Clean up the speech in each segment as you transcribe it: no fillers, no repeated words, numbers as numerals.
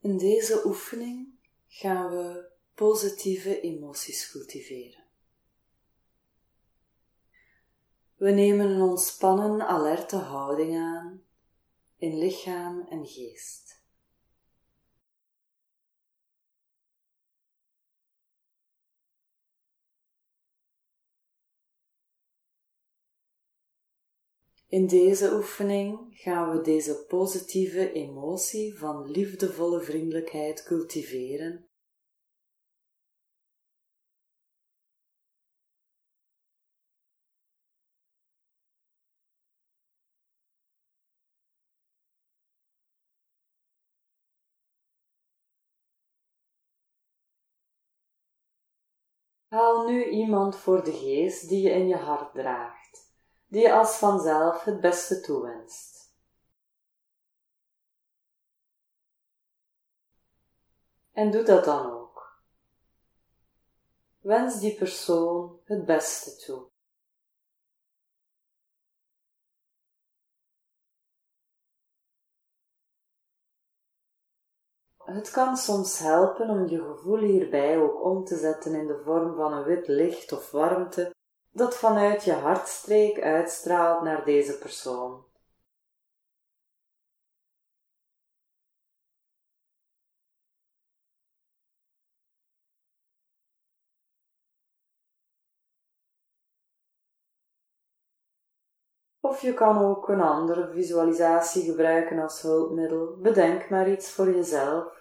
In deze oefening gaan we positieve emoties cultiveren. We nemen een ontspannen, alerte houding aan in lichaam en geest. In deze oefening gaan we deze positieve emotie van liefdevolle vriendelijkheid cultiveren. Haal nu iemand voor de geest die je in je hart draagt, die je als vanzelf het beste toewenst. En doe dat dan ook. Wens die persoon het beste toe. Het kan soms helpen om je gevoel hierbij ook om te zetten in de vorm van een wit licht of warmte dat vanuit je hartstreek uitstraalt naar deze persoon. Of je kan ook een andere visualisatie gebruiken als hulpmiddel. Bedenk maar iets voor jezelf.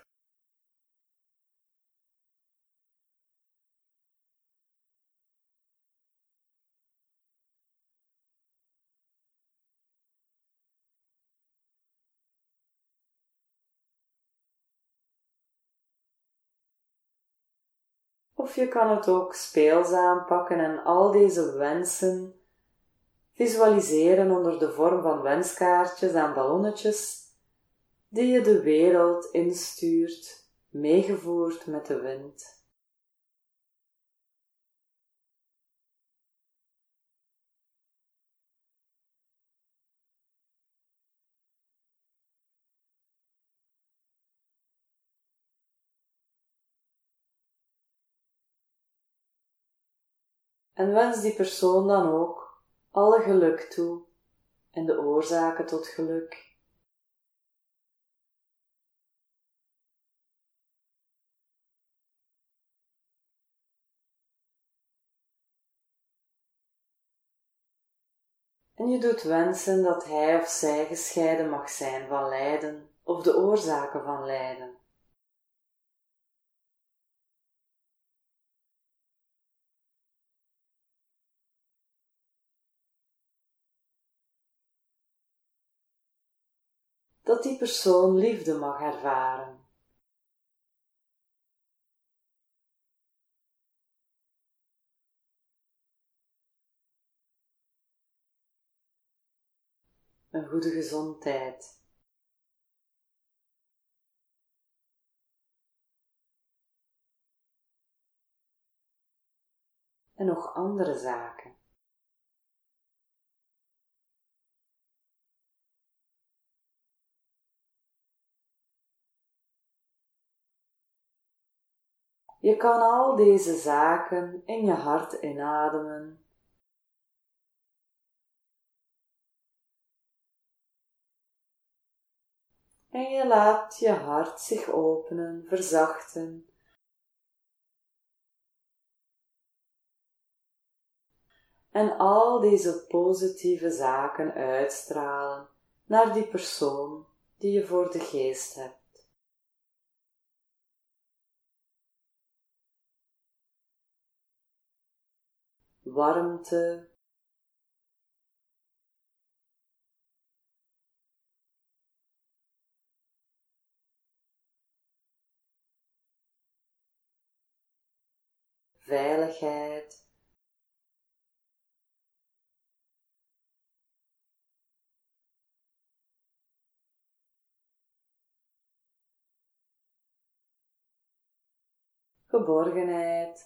Of je kan het ook speels aanpakken en al deze wensen visualiseren onder de vorm van wenskaartjes en ballonnetjes die je de wereld instuurt, meegevoerd met de wind. En wens die persoon dan ook alle geluk toe en de oorzaken tot geluk. En je doet wensen dat hij of zij gescheiden mag zijn van lijden of de oorzaken van lijden. Dat die persoon liefde mag ervaren. Een goede gezondheid. En nog andere zaken. Je kan al deze zaken in je hart inademen. En je laat je hart zich openen, verzachten. En al deze positieve zaken uitstralen naar die persoon die je voor de geest hebt. Warmte, veiligheid, geborgenheid,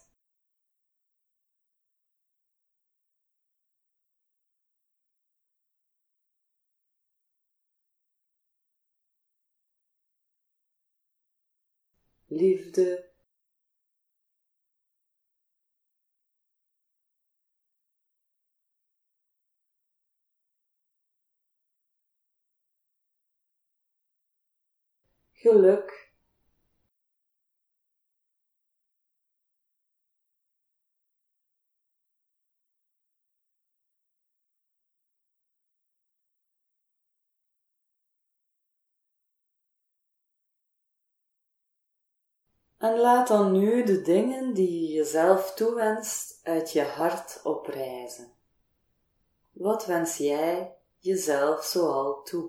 liefde. Geluk. En laat dan nu de dingen die je jezelf toewenst uit je hart oprijzen. Wat wens jij jezelf zoal toe?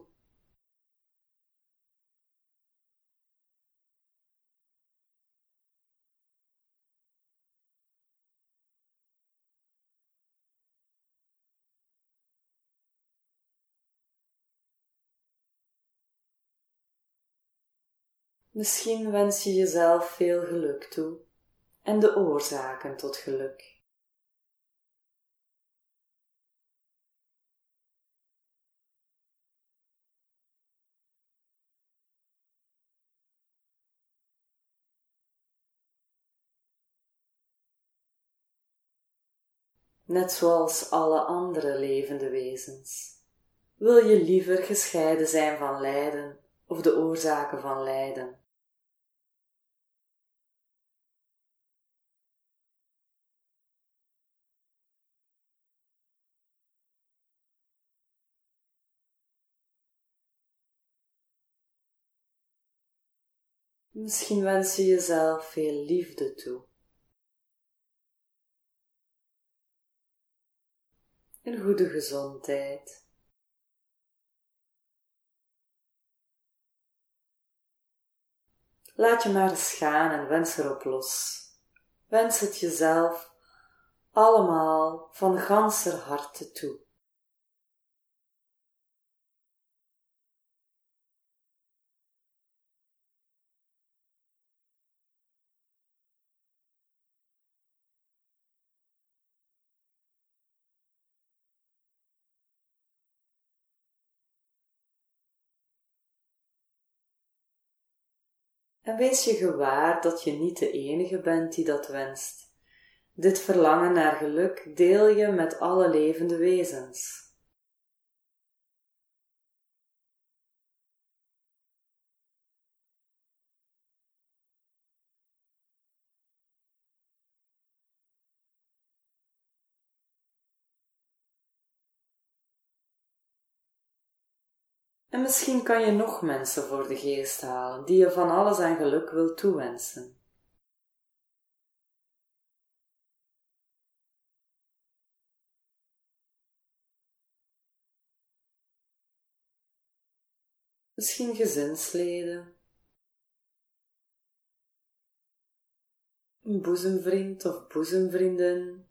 Misschien wens je jezelf veel geluk toe en de oorzaken tot geluk. Net zoals alle andere levende wezens, wil je liever gescheiden zijn van lijden of de oorzaken van lijden. Misschien wens je jezelf veel liefde toe. Een goede gezondheid. Laat je maar eens gaan en wens erop los. Wens het jezelf allemaal van ganser harte toe. En wees je gewaar dat je niet de enige bent die dat wenst. Dit verlangen naar geluk deel je met alle levende wezens. En misschien kan je nog mensen voor de geest halen die je van alles aan geluk wil toewensen. Misschien gezinsleden, een boezemvriend of boezemvriendin,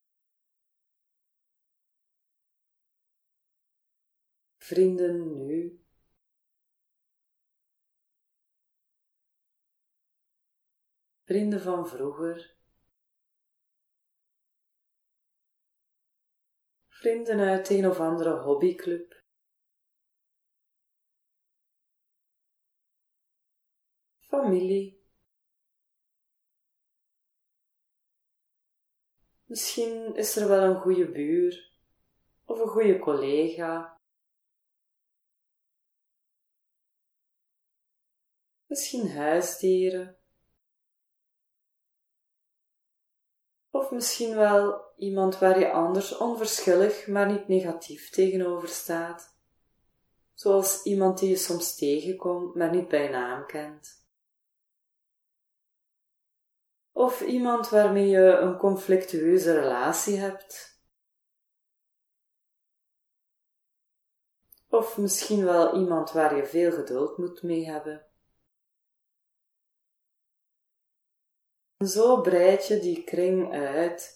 vrienden nu, vrienden van vroeger, vrienden uit een of andere hobbyclub, familie. Misschien is er wel een goede buur of een goede collega. Misschien huisdieren. Of misschien wel iemand waar je anders onverschillig, maar niet negatief tegenover staat. Zoals iemand die je soms tegenkomt, maar niet bij naam kent. Of iemand waarmee je een conflictueuze relatie hebt. Of misschien wel iemand waar je veel geduld moet mee hebben. En zo breid je die kring uit.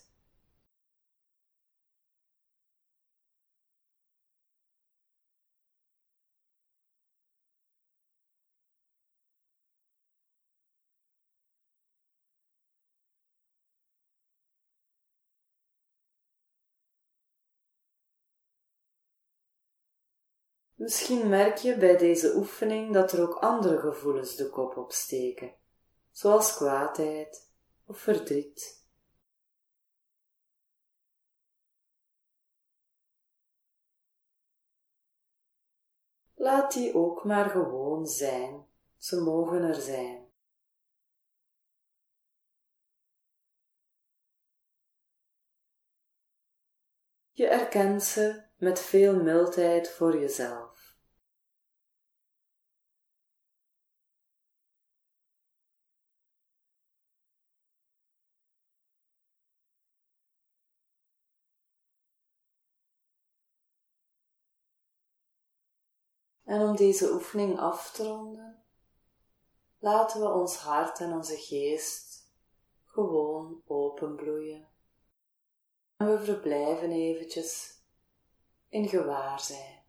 Misschien merk je bij deze oefening dat er ook andere gevoelens de kop opsteken. zoals kwaadheid of verdriet. Laat die ook maar gewoon zijn, ze mogen er zijn. Je erkent ze met veel mildheid voor jezelf. En om deze oefening af te ronden, laten we ons hart en onze geest gewoon openbloeien. En we verblijven eventjes in gewaarzijn.